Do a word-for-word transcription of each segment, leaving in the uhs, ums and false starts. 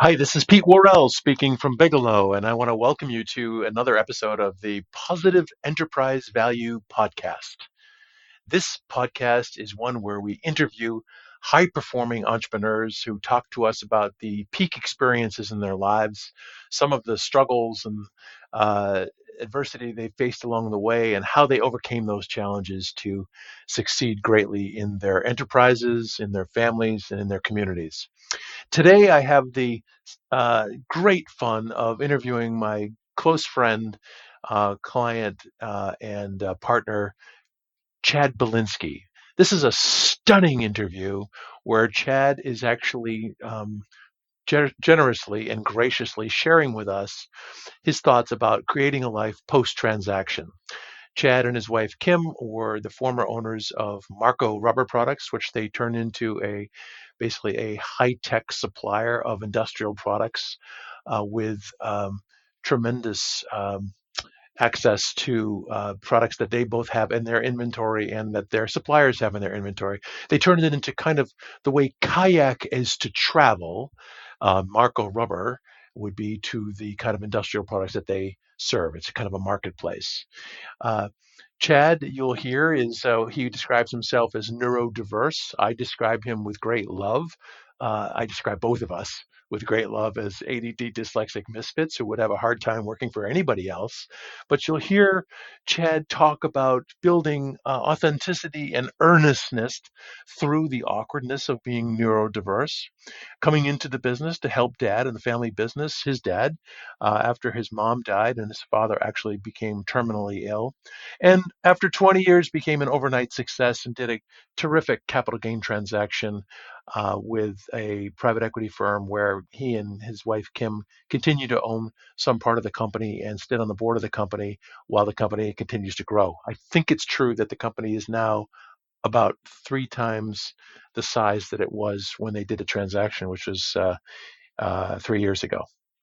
Hi, this is Pete Worrell speaking from Bigelow, and I want to welcome you to another episode of the Positive Enterprise Value Podcast. This podcast is one where we interview high performing entrepreneurs who talk to us about the peak experiences in their lives, some of the struggles and uh, adversity they faced along the way, and how they overcame those challenges to succeed greatly in their enterprises, in their families, and in their communities. Today, I have the uh, great fun of interviewing my close friend, uh, client, uh, and uh, partner, Chad Belinsky. This is a stunning interview where Chad is actually um, gen- generously and graciously sharing with us his thoughts about creating a life post transaction. Chad and his wife Kim were the former owners of Marco Rubber Products, which they turned into a basically a high-tech supplier of industrial products uh, with um, tremendous um, access to uh, products that they both have in their inventory and that their suppliers have in their inventory. They turned it into kind of the way kayak is to travel. Uh, Marco Rubber would be to the kind of industrial products that they serve. It's kind of a marketplace. Uh, Chad, you'll hear, is uh, he describes himself as neurodiverse. I describe him with great love. Uh, I describe both of us with great love as A D D dyslexic misfits who would have a hard time working for anybody else. But you'll hear Chad talk about building uh, authenticity and earnestness through the awkwardness of being neurodiverse, coming into the business to help dad and the family business, his dad, uh, after his mom died and his father actually became terminally ill. And after twenty years, became an overnight success and did a terrific capital gain transaction uh, with a private equity firm where he and his wife Kim continue to own some part of the company and sit on the board of the company while the company continues to grow. I think it's true that the company is now about three times the size that it was when they did the transaction, which was uh, uh, three years ago.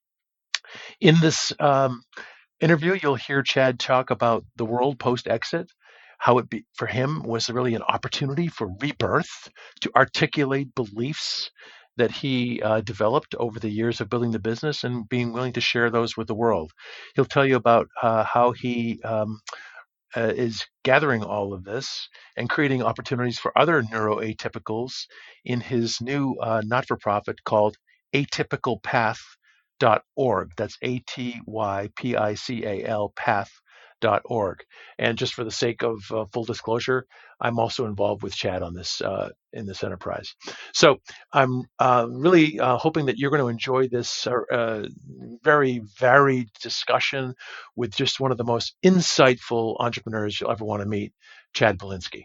In this um, interview, you'll hear Chad talk about the world post exit, how it be, for him was really an opportunity for rebirth to articulate beliefs that he uh, developed over the years of building the business and being willing to share those with the world. He'll tell you about uh, how he um, uh, is gathering all of this and creating opportunities for other neuroatypicals in his new uh, not for profit called atypical path dot org. That's A T Y P I C A L path dot org. And just for the sake of uh, full disclosure, I'm also involved with Chad on this uh, in this enterprise. So I'm uh, really uh, hoping that you're going to enjoy this uh, very varied discussion with just one of the most insightful entrepreneurs you'll ever want to meet, Chad Belinsky.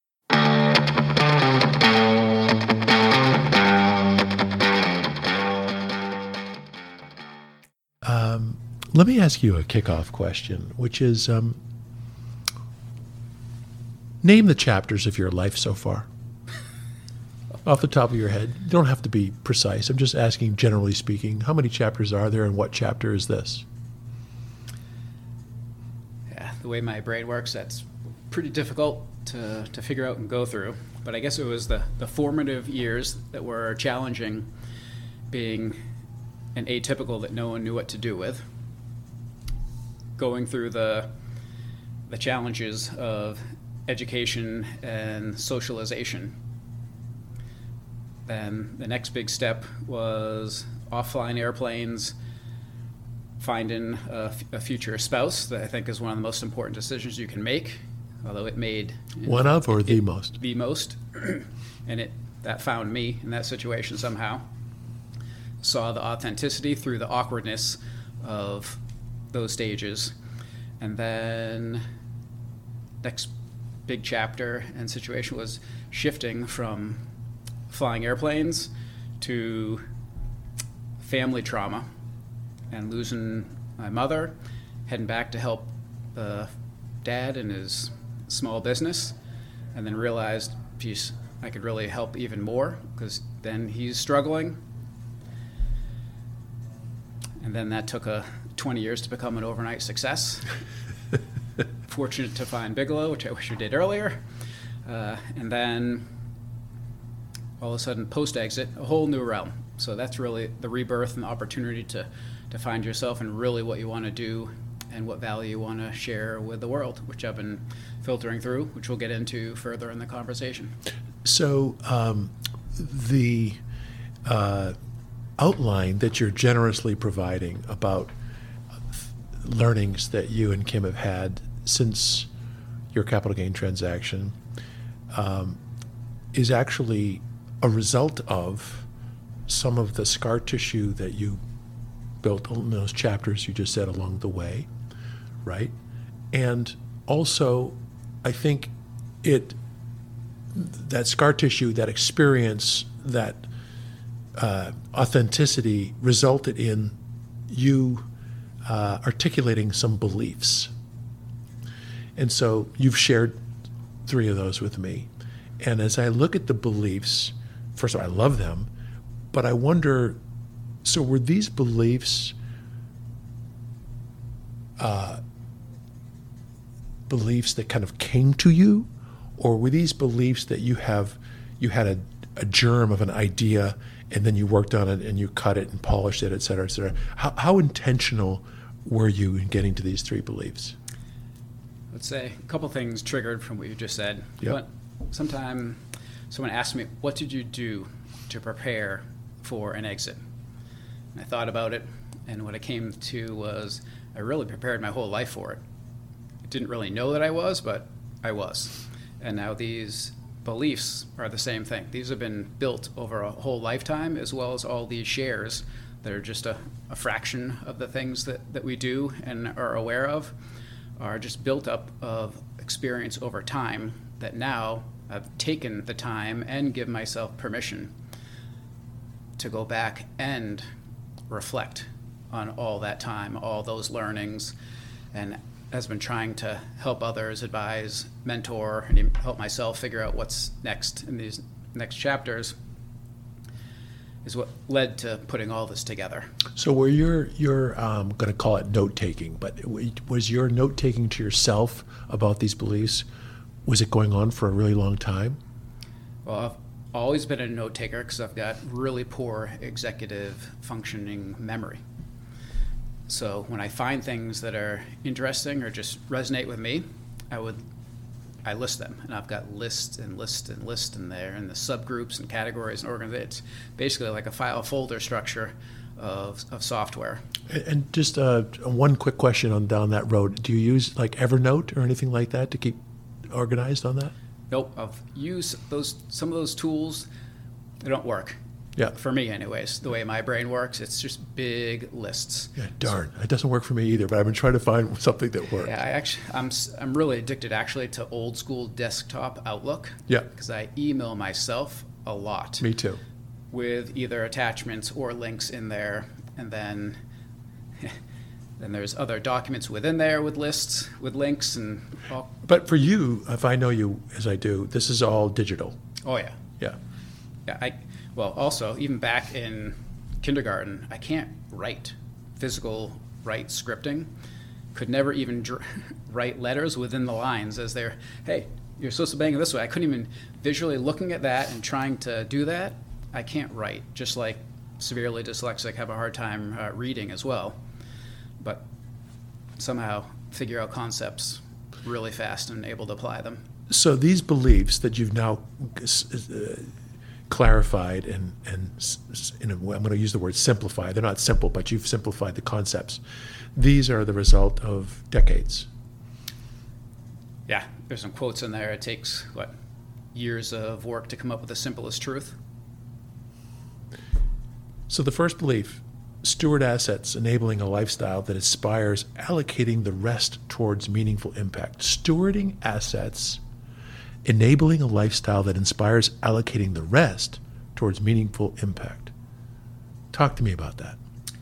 Um, let me ask you a kickoff question, which is um, name the chapters of your life so far. Off the top of your head. You don't have to be precise. I'm just asking, generally speaking, how many chapters are there and what chapter is this? Yeah, the way my brain works, that's pretty difficult to, to figure out and go through. But I guess it was the, the formative years that were challenging, being an atypical that no one knew what to do with, going through the the challenges of education and socialization. Then the next big step was off-flying airplanes, finding a, f- a future spouse that I think is one of the most important decisions you can make, although it made... One of or it, the most? The most. And it that found me in that situation somehow. Saw the authenticity through the awkwardness of those stages. And then next big chapter and situation was shifting from flying airplanes to family trauma and losing my mother, heading back to help the dad in his small business, and then realized, geez, I could really help even more because then he's struggling. And then that took a twenty years to become an overnight success. Fortunate to find Bigelow, which I wish I did earlier. Uh, and then all of a sudden, post-exit, a whole new realm. So that's really the rebirth and the opportunity to, to find yourself and really what you want to do and what value you want to share with the world, which I've been filtering through, which we'll get into further in the conversation. So um, the uh, outline that you're generously providing about learnings that you and Kim have had since your capital gain transaction um, is actually a result of some of the scar tissue that you built in those chapters you just said along the way, right? And also, I think it, that scar tissue, that experience, that uh, authenticity resulted in you uh, articulating some beliefs. And so you've shared three of those with me. And as I look at the beliefs, first of all, I love them, but I wonder, so were these beliefs uh, beliefs that kind of came to you, or were these beliefs that you have, you had a, a germ of an idea and then you worked on it and you cut it and polished it, et cetera, et cetera? How, how intentional were you in getting to these three beliefs? Let's say a couple things triggered from what you just said. Yep. But sometime someone asked me, what did you do to prepare for an exit? And I thought about it, and what I came to was I really prepared my whole life for it. I didn't really know that I was, but I was. And now these beliefs are the same thing. These have been built over a whole lifetime, as well as all these shares that are just a, a fraction of the things that, that we do and are aware of, are just built up of experience over time that now I've taken the time and give myself permission to go back and reflect on all that time, all those learnings, and has been trying to help others, advise, mentor, and help myself figure out what's next in these next chapters is what led to putting all this together. So were your, your um, going to call it note-taking, but was your note-taking to yourself about these beliefs, was it going on for a really long time? Well, I've always been a note-taker because I've got really poor executive functioning memory. So when I find things that are interesting or just resonate with me, I would I list them, and I've got lists and lists and lists in there, and the subgroups and categories and organizations. It's basically like a file folder structure of, of software. And just uh, one quick question on down that road. Do you use like Evernote or anything like that to keep organized on that? Nope. I've used those some of those tools. They don't work. Yeah. For me, anyways, the way my brain works, it's just big lists. Yeah, darn. So, it doesn't work for me either, but I've been trying to find something that works. Yeah, I actually, I'm I'm really addicted actually to old school desktop Outlook. Yeah. Because I email myself a lot. Me too. With either attachments or links in there, and then then there's other documents within there with lists, with links, and all. But for you, if I know you as I do, this is all digital. Oh yeah. Yeah. Yeah. I. Well, also, even back in kindergarten, I can't write physical write scripting. Could never even dr- write letters within the lines as they're, hey, you're supposed to bang it this way. I couldn't even visually looking at that and trying to do that. I can't write, just like severely dyslexic have a hard time uh, reading as well. But somehow figure out concepts really fast and able to apply them. So these beliefs that you've now uh, clarified and, and in a, I'm going to use the word simplify. They're not simple, but you've simplified the concepts. These are the result of decades. Yeah, there's some quotes in there. It takes, what, years of work to come up with the simplest truth. So the first belief, steward assets, enabling a lifestyle that aspires allocating the rest towards meaningful impact. Stewarding assets, enabling a lifestyle that inspires allocating the rest towards meaningful impact. Talk to me about that.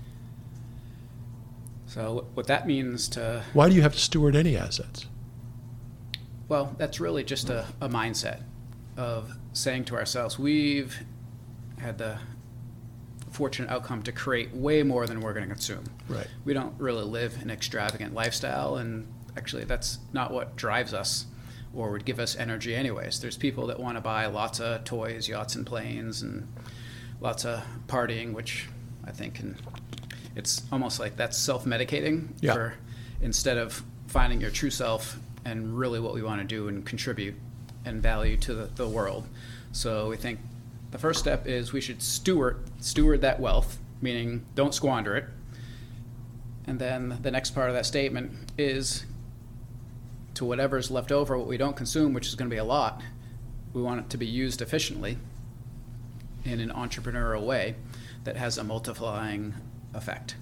So what that means to... Why do you have to steward any assets? Well, that's really just a, a mindset of saying to ourselves, we've had the fortunate outcome to create way more than we're going to consume. Right. We don't really live an extravagant lifestyle, and actually that's not what drives us or would give us energy anyways. There's people that want to buy lots of toys, yachts, and planes, and lots of partying, which I think can, it's almost like that's self-medicating. Yeah. For, instead of finding your true self and really what we want to do and contribute and value to the, the world. So we think the first step is we should steward steward that wealth, meaning don't squander it. And then the next part of that statement is to whatever's left over, what we don't consume, which is going to be a lot, we want it to be used efficiently in an entrepreneurial way that has a multiplying effect.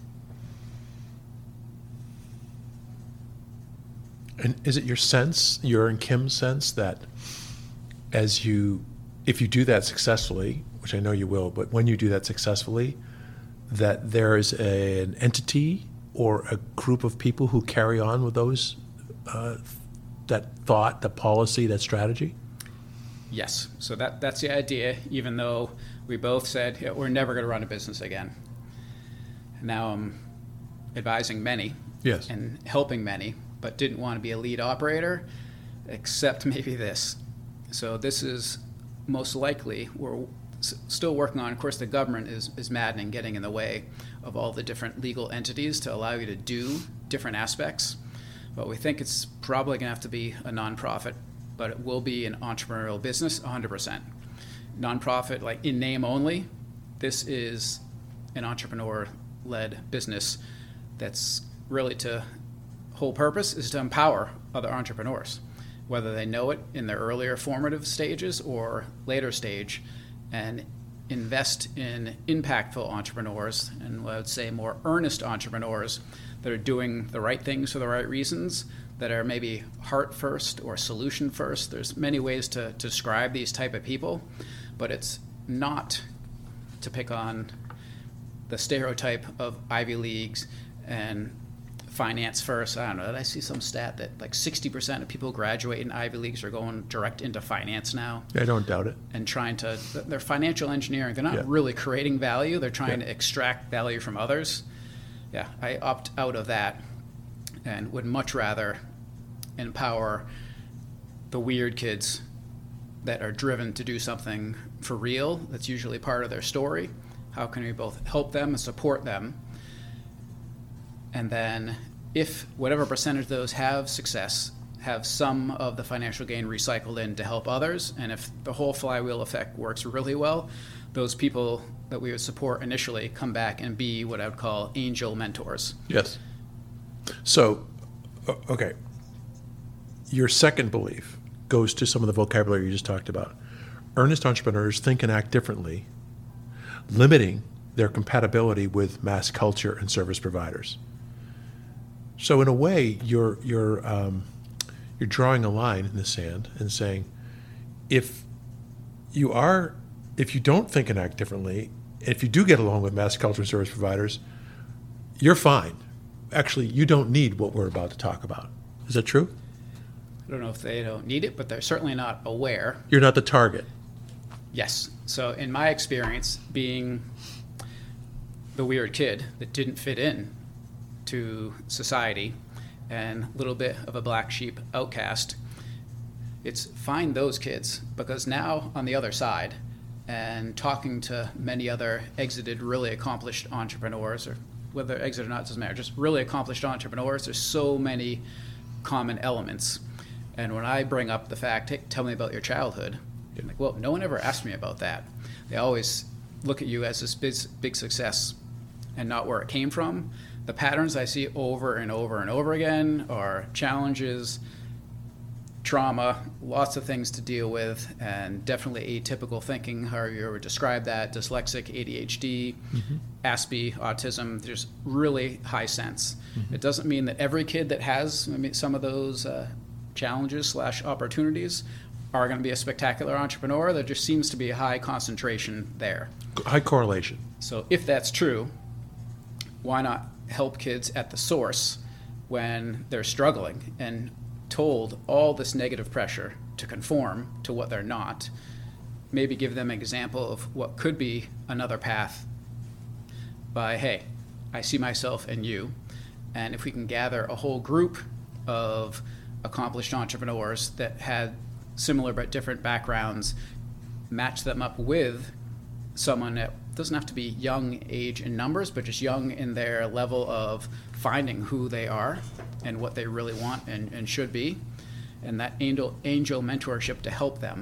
And is it your sense, your and Kim's sense, that as you, if you do that successfully, which I know you will, but when you do that successfully, that there is a, an entity or a group of people who carry on with those, uh, that thought, that policy, that strategy? Yes. So that that's the idea, even though we both said, yeah, we're never going to run a business again. Now I'm advising many Yes. and helping many, but didn't want to be a lead operator, except maybe this. So this is most likely, we're s- still working on, of course, the government is, is maddening, getting in the way of all the different legal entities to allow you to do different aspects. But we think it's probably going to have to be a nonprofit, but it will be an entrepreneurial business, one hundred percent. Nonprofit, like in name only, this is an entrepreneur-led business that's really to, whole purpose is to empower other entrepreneurs, whether they know it in their earlier formative stages or later stage, and invest in impactful entrepreneurs, and I would say more earnest entrepreneurs that are doing the right things for the right reasons, that are maybe heart first or solution first. There's many ways to, to describe these type of people, but it's not to pick on the stereotype of Ivy Leagues and finance first. I don't know, did I see some stat that like sixty percent of people graduate in Ivy Leagues are going direct into finance now? I don't doubt it. And trying to, they're financial engineering. They're not Yeah. really creating value. They're trying Yeah. to extract value from others. Yeah, I opt out of that and would much rather empower the weird kids that are driven to do something for real. That's usually part of their story. How can we both help them and support them? And then if whatever percentage of those have success, have some of the financial gain recycled in to help others, and if the whole flywheel effect works really well, those people that we would support initially come back and be what I would call angel mentors. Yes. So, o- okay. Your second belief goes to some of the vocabulary you just talked about. Earnest entrepreneurs think and act differently, limiting their compatibility with mass culture and service providers. So, in a way, you're you're um, you're drawing a line in the sand and saying, if you are, if you don't think and act differently, if you do get along with mass culture and service providers, you're fine. Actually, you don't need what we're about to talk about. Is that true? I don't know if they don't need it, but they're certainly not aware. You're not the target. Yes. So in my experience, being the weird kid that didn't fit in to society and a little bit of a black sheep outcast, it's find those kids, because now on the other side, and talking to many other exited, really accomplished entrepreneurs, or whether they're exited or not, doesn't matter, just really accomplished entrepreneurs, there's so many common elements. And when I bring up the fact, hey, tell me about your childhood, I'm like, well, no one ever asked me about that. They always look at you as this big, big success and not where it came from. The patterns I see over and over and over again are challenges, trauma, lots of things to deal with, and definitely atypical thinking, however you would describe that, dyslexic, A D H D, mm-hmm. A S P, autism. There's really high sense. Mm-hmm. It doesn't mean that every kid that has I mean, some of those uh, challenges slash opportunities are going to be a spectacular entrepreneur. There just seems to be a high concentration there. High correlation. So if that's true, why not help kids at the source when they're struggling and told all this negative pressure to conform to what they're not? Maybe give them an example of what could be another path by, hey, I see myself in you. And if we can gather a whole group of accomplished entrepreneurs that had similar but different backgrounds, match them up with someone at doesn't have to be young age in numbers, but just young in their level of finding who they are and what they really want and, and should be, and that angel angel mentorship to help them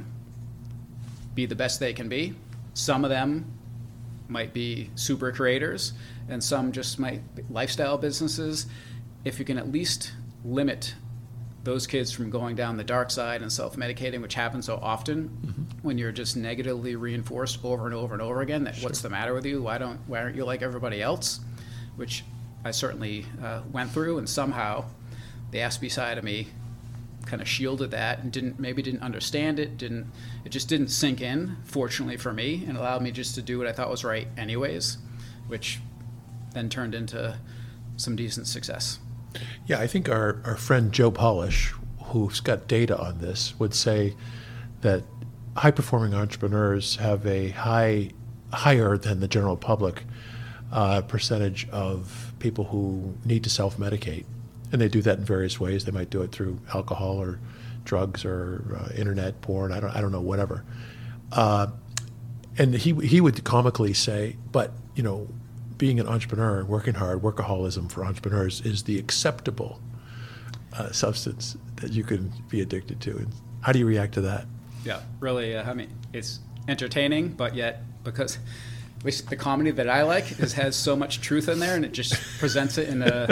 be the best they can be. Some of them might be super creators, and some just might be lifestyle businesses. If you can at least limit those kids from going down the dark side and self-medicating, which happens so often mm-hmm. when you're just negatively reinforced over and over and over again that sure. what's the matter with you? Why don't why aren't you like everybody else? Which I certainly uh, went through, and somehow the Aspie side of me kind of shielded that and didn't maybe didn't understand it, didn't it just didn't sink in, fortunately for me, and allowed me just to do what I thought was right anyways, which then turned into some decent success. Yeah, I think our, our friend Joe Polish, who's got data on this, would say that high-performing entrepreneurs have a high, higher than the general public uh, percentage of people who need to self-medicate. And they do that in various ways. They might do it through alcohol or drugs or uh, internet, porn, I don't, I don't know, whatever. Uh, and he he would comically say, but, you know, being an entrepreneur, working hard, workaholism for entrepreneurs is the acceptable uh, substance that you can be addicted to. And how do you react to that? Yeah, really, uh, I mean, it's entertaining, but yet because which the comedy that I like is has so much truth in there, and it just presents it in a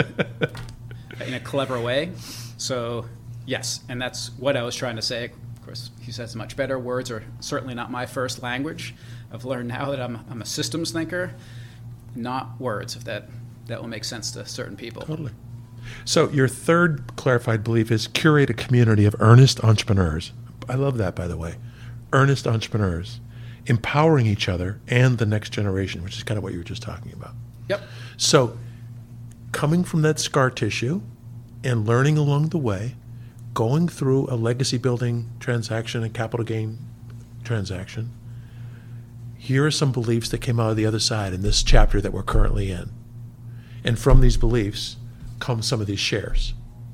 in a clever way. So yes, and that's what I was trying to say. Of course, he says much better. Words are certainly not my first language. I've learned now that I'm I'm a systems thinker, not words, if that, that will make sense to certain people. Totally. So your third clarified belief is curate a community of earnest entrepreneurs. I love that, by the way. Earnest entrepreneurs, empowering each other and the next generation, which is kind of what you were just talking about. Yep. So coming from that scar tissue and learning along the way, going through a legacy building transaction and capital gain transaction, here are some beliefs that came out of the other side in this chapter that we're currently in. And from these beliefs come some of these shares.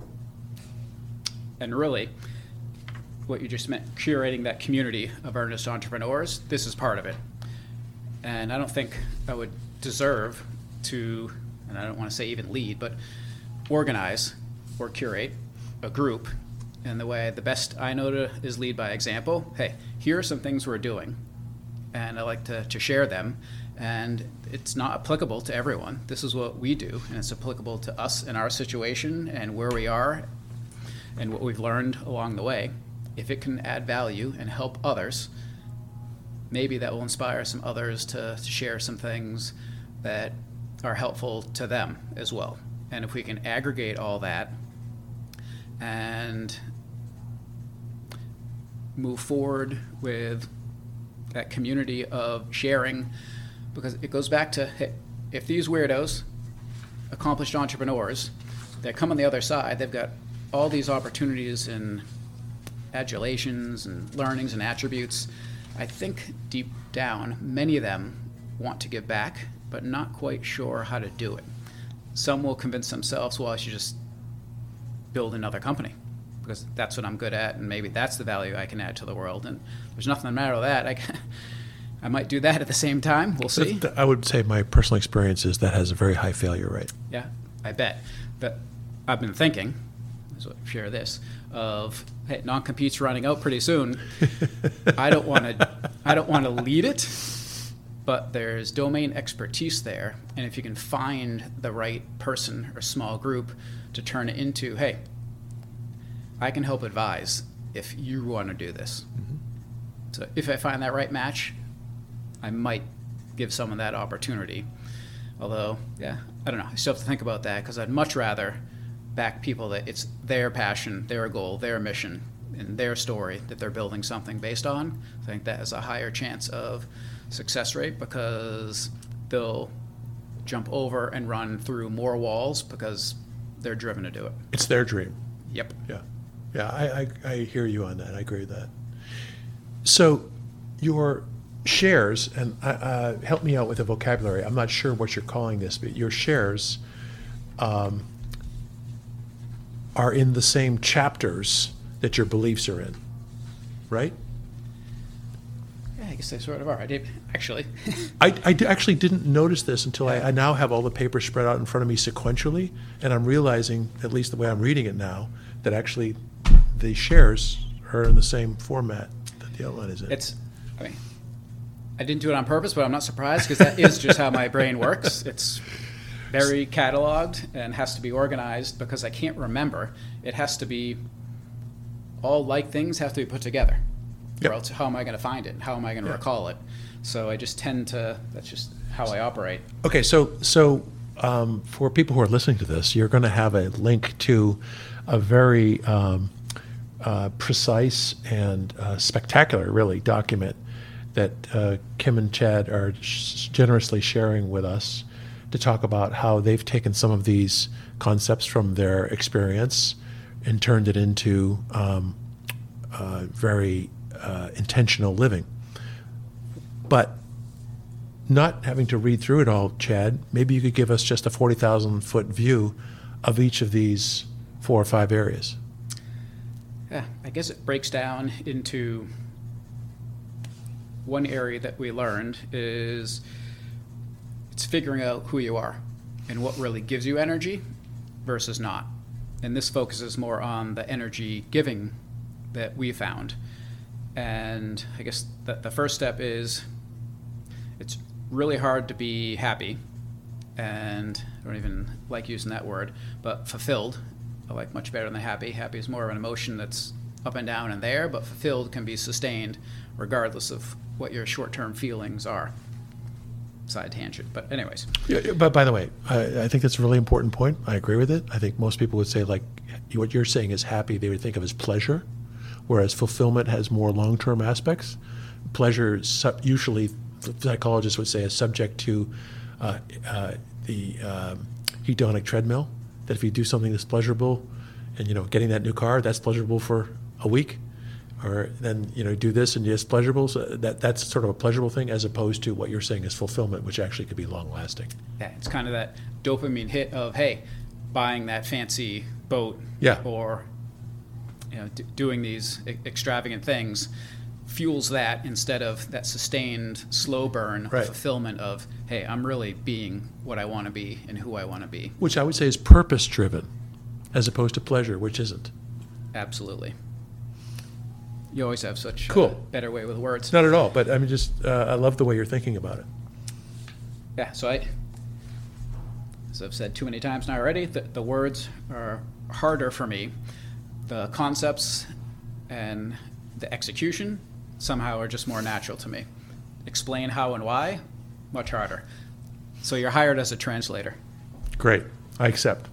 And really, what you just meant, curating that community of earnest entrepreneurs, this is part of it. And I don't think I would deserve to, and I don't want to say even lead, but organize or curate a group in the way the best I know to is lead by example. Hey, here are some things we're doing, and I like to, to share them. And it's not applicable to everyone. This is what we do, and it's applicable to us in our situation and where we are and what we've learned along the way. If it can add value and help others, maybe that will inspire some others to, to share some things that are helpful to them as well. And if we can aggregate all that and move forward with that community of sharing, because it goes back to, hey, if these weirdos, accomplished entrepreneurs, that come on the other side, they've got all these opportunities and adulations and learnings and attributes. I think deep down, many of them want to give back, but not quite sure how to do it. Some will convince themselves, well, I should just build another company because that's what I'm good at, and maybe that's the value I can add to the world. And there's nothing the matter with that. I, can, I might do that at the same time. We'll see. I would say my personal experience is that has a very high failure rate. Yeah, I bet. But I've been thinking, so share this, of hey, non-compete's running out pretty soon. I don't want to. I don't want to lead it, but there's domain expertise there, and if you can find the right person or small group to turn it into, hey, I can help advise if you want to do this. Mm-hmm. So if I find that right match, I might give someone that opportunity. Although, yeah, I don't know. I still have to think about that because I'd much rather back people that it's their passion, their goal, their mission, and their story that they're building something based on. I think that has a higher chance of success rate because they'll jump over and run through more walls because they're driven to do it. It's their dream. Yep. Yeah. Yeah, I, I, I hear you on that. I agree with that. So your shares, and uh, uh, help me out with the vocabulary. I'm not sure what you're calling this, but your shares um, are in the same chapters that your beliefs are in, right? I guess they sort of are. I did, actually. I, I d- actually didn't notice this until I, I now have all the papers spread out in front of me sequentially, and I'm realizing, at least the way I'm reading it now, that actually the shares are in the same format that the outline is in. It's, I mean, I didn't do it on purpose, but I'm not surprised because that is just how my brain works. It's very cataloged and has to be organized because I can't remember. It has to be, all like things have to be put together. Yep. Or else how am I going to find it? How am I going to Yeah. recall it? So I just tend to, that's just how I operate. Okay, so so um, for people who are listening to this, you're going to have a link to a very um, uh, precise and uh, spectacular, really, document that uh, Kim and Chad are sh- generously sharing with us to talk about how they've taken some of these concepts from their experience and turned it into um, uh, very uh, intentional living. But not having to read through it all, Chad, maybe you could give us just a forty thousand foot view of each of these four or five areas. Yeah, I guess it breaks down into one area that we learned is it's figuring out who you are and what really gives you energy versus not. And this focuses more on the energy giving that we found. And I guess the, the first step is it's really hard to be happy, and I don't even like using that word, but fulfilled. I like much better than happy. Happy is more of an emotion that's up and down and there, but fulfilled can be sustained regardless of what your short-term feelings are. Side tangent, but anyways. Yeah, but by the way, I, I think that's a really important point. I agree with it. I think most people would say, like, what you're saying is happy, they would think of as pleasure, whereas fulfillment has more long-term aspects. Pleasure is su- usually, psychologists would say, is subject to uh, uh, the um, hedonic treadmill, that if you do something that's pleasurable, and, you know, getting that new car, that's pleasurable for a week, or then, you know, do this and it's pleasurable. So that that's sort of a pleasurable thing, as opposed to what you're saying is fulfillment, which actually could be long-lasting. Yeah, it's kind of that dopamine hit of, hey, buying that fancy boat, Yeah. or you know, d- doing these e- extravagant things fuels that instead of that sustained slow burn Right. fulfillment of, hey, I'm really being what I want to be and who I want to be. Which I would say is purpose-driven, as opposed to pleasure, which isn't. Absolutely. You always have such Cool. a better way with words. Not at all, but I mean, just uh, I love the way you're thinking about it. Yeah, so I, as I've said too many times now already, the, the words are harder for me. The concepts and the execution somehow are just more natural to me. Explain how and why, much harder. So you're hired as a translator. Great, I accept.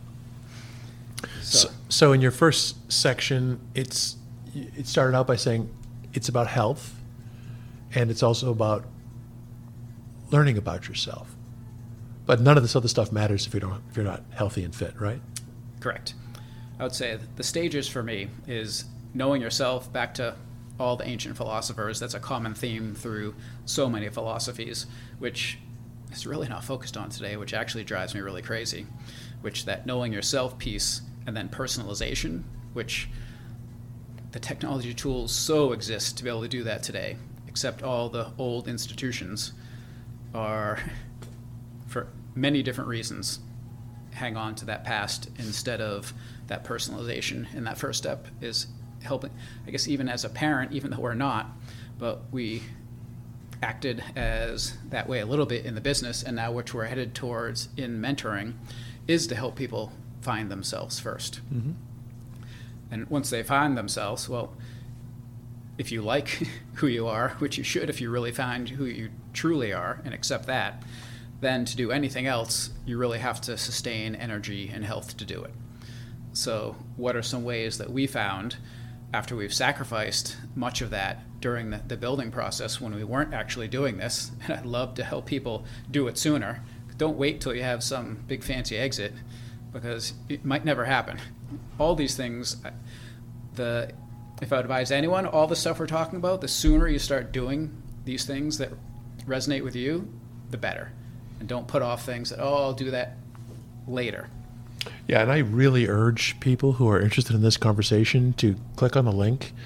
So, So, so in your first section, it's it started out by saying it's about health, and it's also about learning about yourself. But none of this other stuff matters if you don't if you're not healthy and fit, right? correct. I would say the stages for me is knowing yourself, back to all the ancient philosophers. That's a common theme through so many philosophies, which is really not focused on today, which actually drives me really crazy, which that knowing yourself piece, and then personalization, which the technology tools so exist to be able to do that today, except all the old institutions are, for many different reasons, hang on to that past instead of that personalization. And that first step is helping, I guess, even as a parent, even though we're not, but we acted as that way a little bit in the business, and now which we're headed towards in mentoring is to help people find themselves first. Mm-hmm. And once they find themselves, well, if you like who you are, which you should if you really find who you truly are and accept that, then to do anything else, you really have to sustain energy and health to do it. So what are some ways that we found after we've sacrificed much of that during the, the building process when we weren't actually doing this? And I'd love to help people do it sooner. Don't wait till you have some big fancy exit, because it might never happen. All these things, the if I advise anyone, all the stuff we're talking about, the sooner you start doing these things that resonate with you, the better. And don't put off things that, oh, I'll do that later. Yeah, and I really urge people who are interested in this conversation to click on the link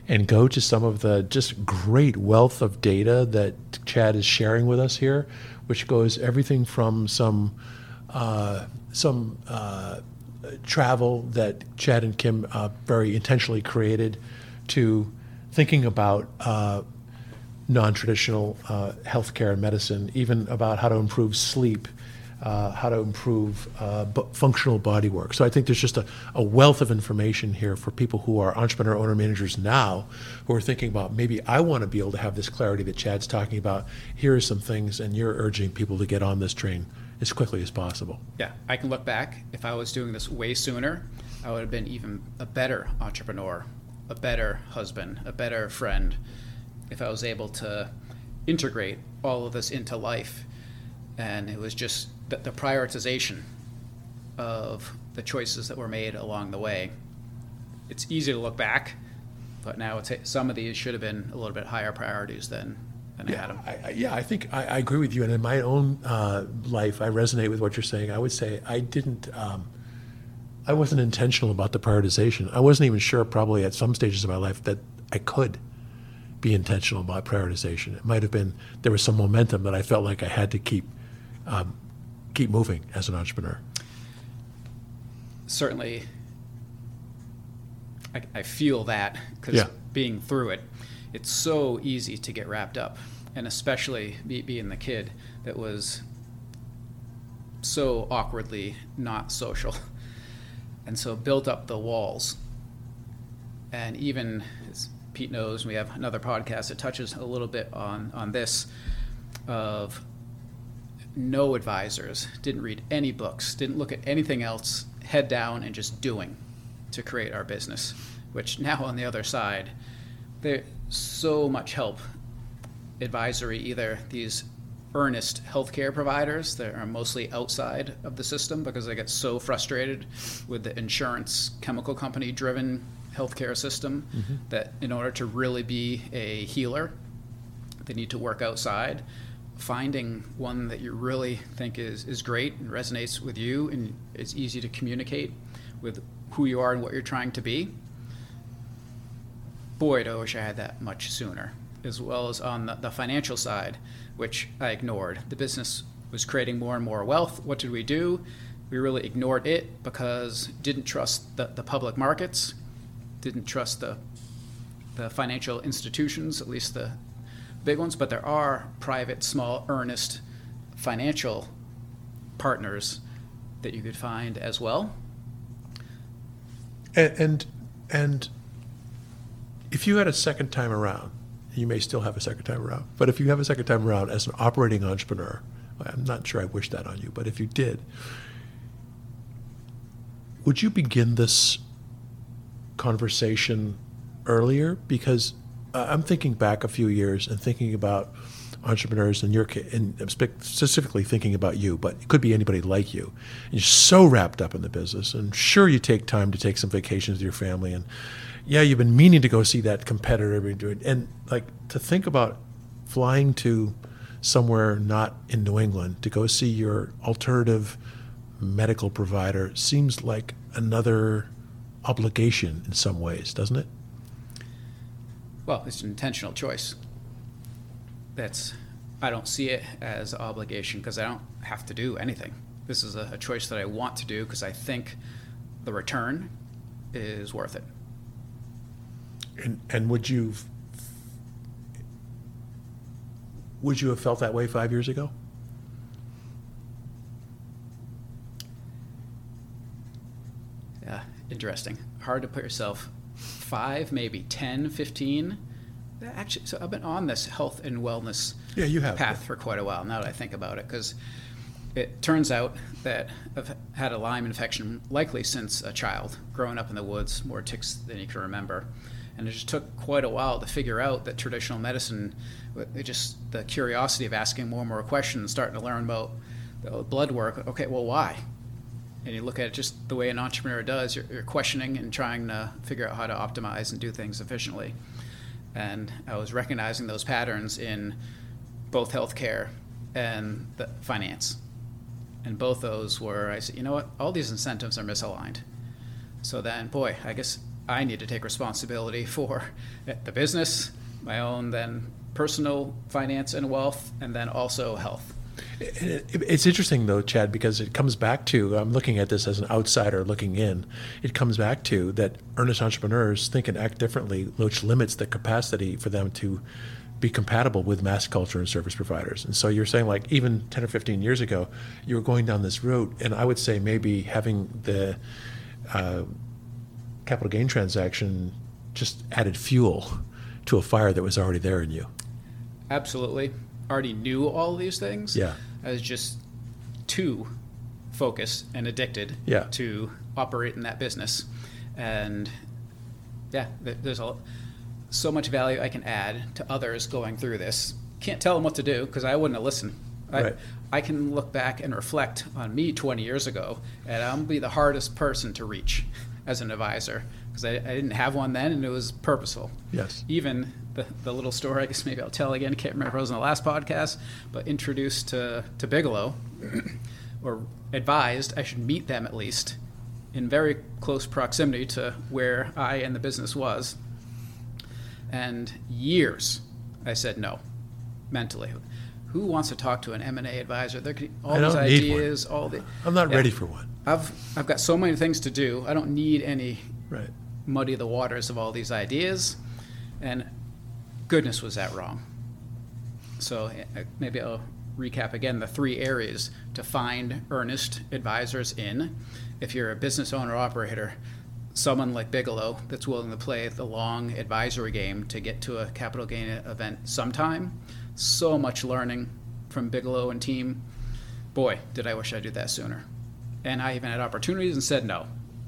and go to some of the just great wealth of data that Chad is sharing with us here, which goes everything from some uh, some uh, travel that Chad and Kim uh, very intentionally created, to thinking about uh, non-traditional uh, healthcare and medicine, even about how to improve sleep, uh, how to improve uh, b- functional body work. So I think there's just a, a wealth of information here for people who are entrepreneur owner managers now, who are thinking about, maybe I want to be able to have this clarity that Chad's talking about. Here are some things, and you're urging people to get on this train as quickly as possible. Yeah, I can look back. If I was doing this way sooner, I would have been even a better entrepreneur, a better husband, a better friend, if I was able to integrate all of this into life. And it was just the, the prioritization of the choices that were made along the way. It's easy to look back, but now it's, some of these should have been a little bit higher priorities than, than Yeah, Adam. I, I, yeah, I think I, I agree with you. And in my own uh, life, I resonate with what you're saying. I would say I didn't, um, I wasn't intentional about the prioritization. I wasn't even sure, probably at some stages of my life, that I could be intentional about prioritization. It might have been, there was some momentum that I felt like I had to keep um, keep moving as an entrepreneur. Certainly, I, I feel that, because Yeah. being through it, it's so easy to get wrapped up, and especially be, being the kid that was so awkwardly not social, and so built up the walls. And even, as Pete knows, we have another podcast that touches a little bit on, on this, of no advisors, didn't read any books, didn't look at anything else, head down and just doing to create our business, which now on the other side, there's so much help, advisory, either these earnest healthcare providers that are mostly outside of the system because they get so frustrated with the insurance chemical company driven healthcare system, mm-hmm. that in order to really be a healer, they need to work outside. Finding one that you really think is, is great and resonates with you and is easy to communicate with who you are and what you're trying to be. Boy, do I wish I had that much sooner. As well as on the, the financial side, which I ignored. The business was creating more and more wealth. What did we do? We really ignored it because didn't trust the, the public markets, didn't trust the the financial institutions, at least the big ones, but there are private, small, earnest financial partners that you could find as well. And, and and if you had a second time around, you may still have a second time around, but if you have a second time around as an operating entrepreneur, I'm not sure I wish that on you, but if you did, would you begin this conversation earlier? Because uh, I'm thinking back a few years and thinking about entrepreneurs, in your case, and I'm spe- specifically thinking about you, but it could be anybody like you. And you're so wrapped up in the business, and sure, you take time to take some vacations with your family, and yeah, you've been meaning to go see that competitor, and like to think about flying to somewhere not in New England to go see your alternative medical provider seems like another obligation in some ways, doesn't it? Well, it's an intentional choice. That's, I don't see it as an obligation because I don't have to do anything. This is a, a choice that I want to do because I think the return is worth it. And and would you would you have felt that way five years ago? Yeah, interesting. Hard to put yourself five, maybe ten, fifteen. Actually, so I've been on this health and wellness yeah, you have. path for quite a while now that I think about it, because it turns out that I've had a Lyme infection likely since a child, growing up in the woods, more ticks than you can remember. And it just took quite a while to figure out that traditional medicine, it just the curiosity of asking more and more questions, starting to learn about the blood work. Okay, well, why? And you look at it just the way an entrepreneur does, you're, you're questioning and trying to figure out how to optimize and do things efficiently. And I was recognizing those patterns in both healthcare and the finance. And both those were, I said, you know what, all these incentives are misaligned. So then, boy, I guess I need to take responsibility for the business, my own then personal finance and wealth, and then also health. It's interesting, though, Chad, because it comes back to, I'm looking at this as an outsider looking in, it comes back to that earnest entrepreneurs think and act differently, which limits the capacity for them to be compatible with mass culture and service providers. And so you're saying, like, even ten or fifteen years ago, you were going down this route, and I would say maybe having the uh, capital gain transaction just added fuel to a fire that was already there in you. Absolutely. Already knew all these things. Yeah. I was just too focused and addicted yeah. to operate in that business. And yeah, there's a, so much value I can add to others going through this. Can't tell them what to do because I wouldn't have listened. I, right. I can look back and reflect on me twenty years ago, and I'm going to be the hardest person to reach as an advisor because I, I didn't have one then, and it was purposeful. Yes. Even the, the little story, I guess maybe I'll tell again, can't remember if it was in the last podcast, but introduced to, to Bigelow, or advised I should meet them at least in very close proximity to where I and the business was. And years I said no, mentally. Who wants to talk to an M and A advisor? There could, all I these don't need ideas, one. all the. I'm not yeah. ready for one. I've I've got so many things to do. I don't need any right. muddy the waters of all these ideas. And goodness, was that wrong. So maybe I'll recap again the three areas to find earnest advisors in. If you're a business owner operator, someone like Bigelow that's willing to play the long advisory game to get to a capital gain event sometime. So much learning from Bigelow and team. Boy, did I wish I'd do that sooner. And I even had opportunities and said no.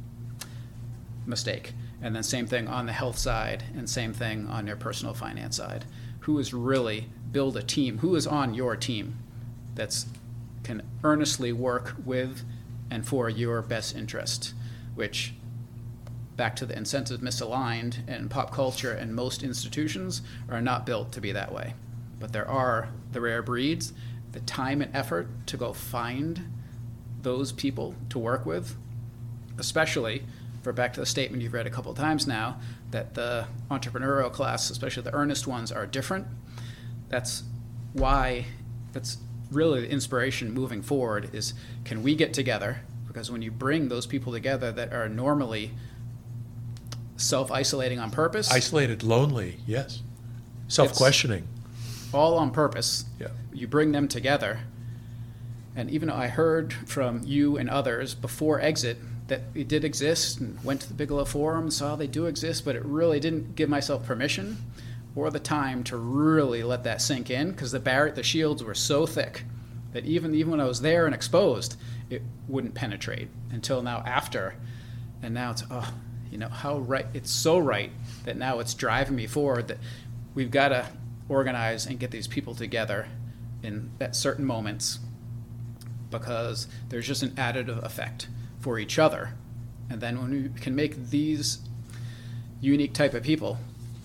Mistake. And then same thing on the health side, and same thing on your personal finance side. Who is really build a team? Who is on your team that's can earnestly work with and for your best interest? Which, back to the incentives misaligned, and pop culture and most institutions are not built to be that way. But there are the rare breeds, the time and effort to go find those people to work with, especially for back to the statement you've read a couple of times now, that the entrepreneurial class, especially the earnest ones, are different. That's why, that's really the inspiration moving forward is, can we get together? Because when you bring those people together that are normally self-isolating on purpose. Isolated, lonely, yes. Self-questioning. All on purpose. Yeah. You bring them together. And even though I heard from you and others before exit that it did exist, and went to the Bigelow Forum, saw they do exist, but it really didn't give myself permission or the time to really let that sink in, because the barrier, the shields were so thick that even, even when I was there and exposed, it wouldn't penetrate until now after. And now it's, oh, you know, how right, it's so right that now it's driving me forward that we've got to organize and get these people together in at certain moments, because there's just an additive effect for each other. And then when we can make these unique type of people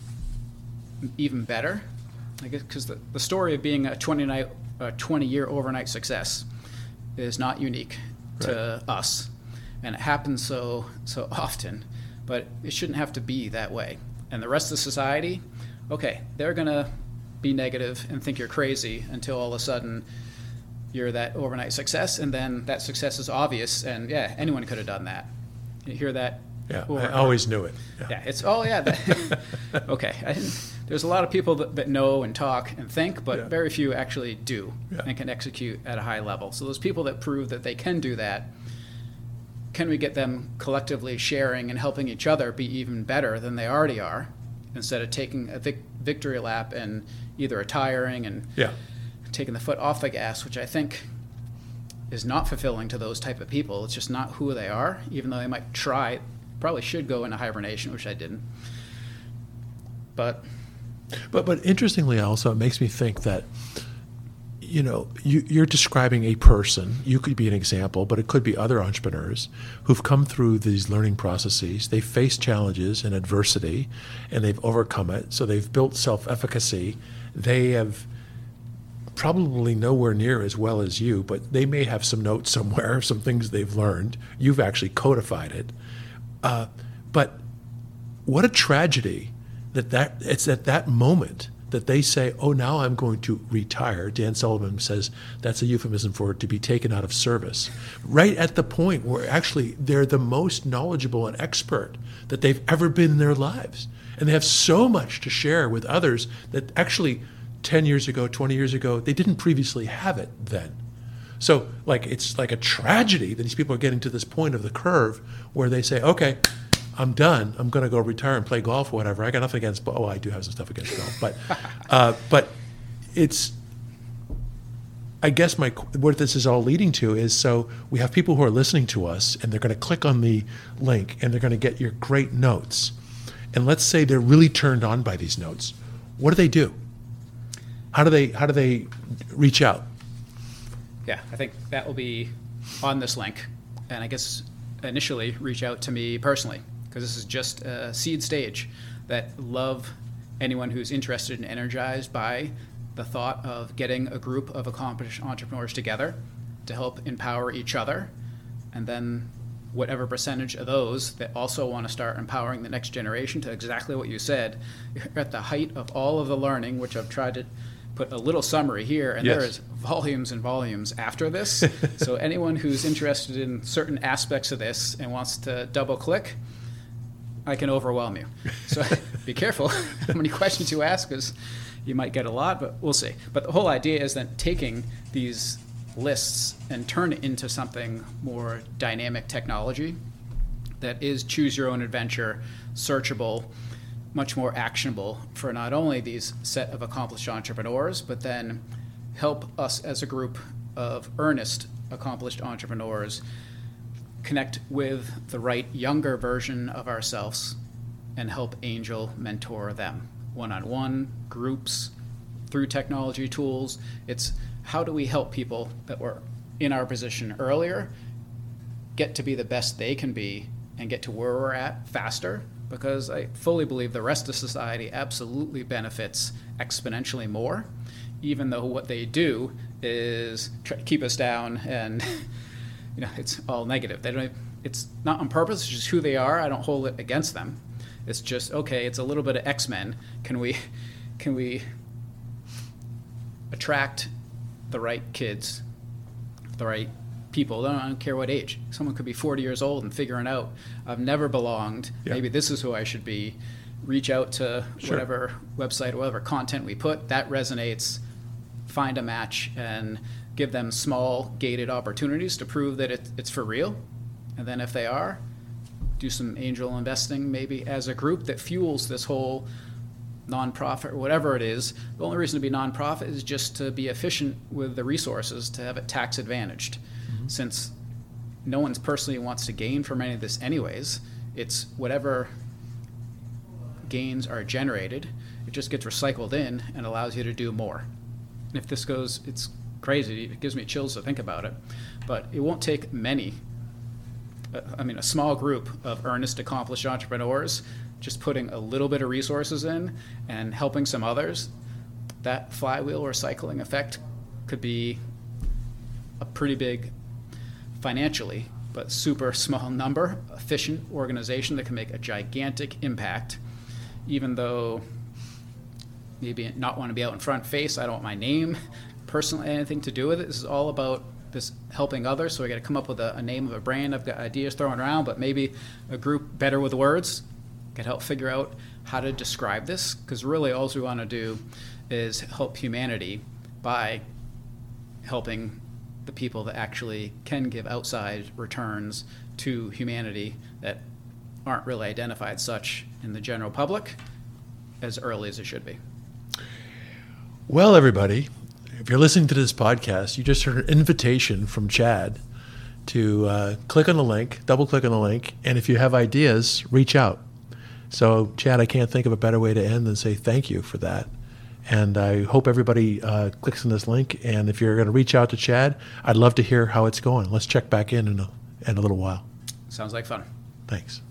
even better, I guess, because the, the story of being a twenty night, a twenty year overnight success is not unique to right. us, and it happens so so often, but it shouldn't have to be that way. And the rest of society, okay, they're gonna be negative and think you're crazy until all of a sudden you're that overnight success, and then that success is obvious, and yeah, anyone could have done that. You hear that? Yeah, over, I always knew it. Yeah, yeah it's, oh yeah, that, okay. I didn't, there's a lot of people that, that know and talk and think, but yeah. very few actually do yeah. and can execute at a high level. So those people that prove that they can do that, can we get them collectively sharing and helping each other be even better than they already are, instead of taking a vic- victory lap and either retiring and yeah. taking the foot off the gas, which I think is not fulfilling to those type of people. It's just not who they are, even though they might try. Probably should go into hibernation, which I didn't. But but but interestingly also, it makes me think that, you know, you, you're describing a person. You could be an example, but it could be other entrepreneurs who've come through these learning processes. They've faced challenges and adversity, and they've overcome it. So they've built self-efficacy. They have probably nowhere near as well as you, but they may have some notes somewhere, some things they've learned. You've actually codified it. Uh, but what a tragedy that, that it's at that moment that they say, oh, now I'm going to retire. Dan Sullivan says that's a euphemism for to be taken out of service. Right at the point where actually they're the most knowledgeable and expert that they've ever been in their lives. And they have so much to share with others that actually ten years ago, twenty years ago, they didn't previously have it then. So like it's like a tragedy that these people are getting to this point of the curve where they say, okay, I'm done. I'm going to go retire and play golf or whatever. I got nothing against, oh, I do have some stuff against golf. But uh, but it's, I guess my what this is all leading to is, so we have people who are listening to us and they're going to click on the link and they're going to get your great notes. And let's say they're really turned on by these notes. What do they do? How do they how do they reach out? Yeah, I think that will be on this link. And I guess initially reach out to me personally, because this is just a seed stage. That love anyone who's interested and energized by the thought of getting a group of accomplished entrepreneurs together to help empower each other, and then whatever percentage of those that also want to start empowering the next generation to exactly what you said. You're at the height of all of the learning, which I've tried to put a little summary here, and yes. there is volumes and volumes after this. So anyone who's interested in certain aspects of this and wants to double click, I can overwhelm you. So be careful how many questions you ask, because you might get a lot, but we'll see. But the whole idea is that taking these lists and turn it into something more dynamic technology that is choose your own adventure, searchable, much more actionable for not only these set of accomplished entrepreneurs, but then help us as a group of earnest accomplished entrepreneurs connect with the right younger version of ourselves and help angel mentor them one-on-one, groups, through technology tools. It's how do we help people that were in our position earlier get to be the best they can be and get to where we're at faster? Because I fully believe the rest of society absolutely benefits exponentially more, even though what they do is try to keep us down, and you know, it's all negative. They don't. It's not on purpose. It's just who they are. I don't hold it against them. It's just, okay, it's a little bit of X-Men. Can we, can we attract the right kids, the right people? I don't care what age. Someone could be forty years old and figuring out, I've never belonged. Yeah. Maybe this is who I should be. Reach out to sure. whatever website, whatever content we put, that resonates, find a match, and give them small, gated opportunities to prove that it, it's for real. And then if they are, do some angel investing maybe as a group that fuels this whole nonprofit or whatever it is. The only reason to be nonprofit is just to be efficient with the resources, to have it tax advantaged. Mm-hmm. Since no one's personally wants to gain from any of this anyways, it's whatever gains are generated, it just gets recycled in and allows you to do more. And if this goes, it's crazy, it gives me chills to think about it, but it won't take many, I mean a small group of earnest, accomplished entrepreneurs just putting a little bit of resources in and helping some others. That flywheel or cycling effect could be a pretty big financially, but super small number, efficient organization that can make a gigantic impact, even though maybe not want to be out in front face. I don't want my name personally anything to do with it. This is all about this helping others. So I got to come up with a, a name of a brand. I've got ideas thrown around, but maybe a group better with words could help figure out how to describe this. Because really all we want to do is help humanity by helping the people that actually can give outside returns to humanity that aren't really identified such in the general public as early as it should be. Well, everybody, if you're listening to this podcast, you just heard an invitation from Chad to uh, click on the link, double click on the link, and if you have ideas, reach out. So, Chad, I can't think of a better way to end than say thank you for that. And I hope everybody uh, clicks on this link. And if you're going to reach out to Chad, I'd love to hear how it's going. Let's check back in in a, in a little while. Sounds like fun. Thanks.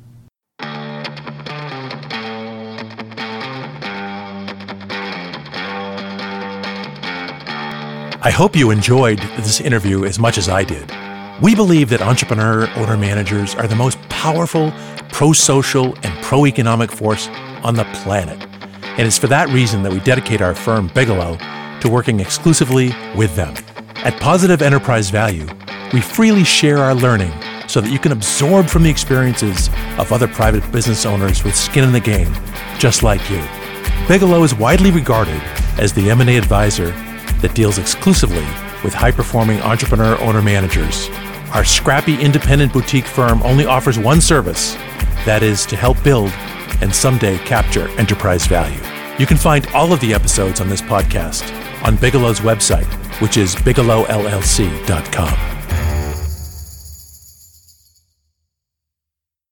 I hope you enjoyed this interview as much as I did. We believe that entrepreneur owner managers are the most powerful, pro-social and pro-economic force on the planet. And it's for that reason that we dedicate our firm, Bigelow, to working exclusively with them. At Positive Enterprise Value, we freely share our learning so that you can absorb from the experiences of other private business owners with skin in the game, just like you. Bigelow is widely regarded as the M and A advisor that deals exclusively with high-performing entrepreneur owner-managers. Our scrappy independent boutique firm only offers one service, that is to help build and someday capture enterprise value. You can find all of the episodes on this podcast on Bigelow's website, which is bigelow l l c dot com.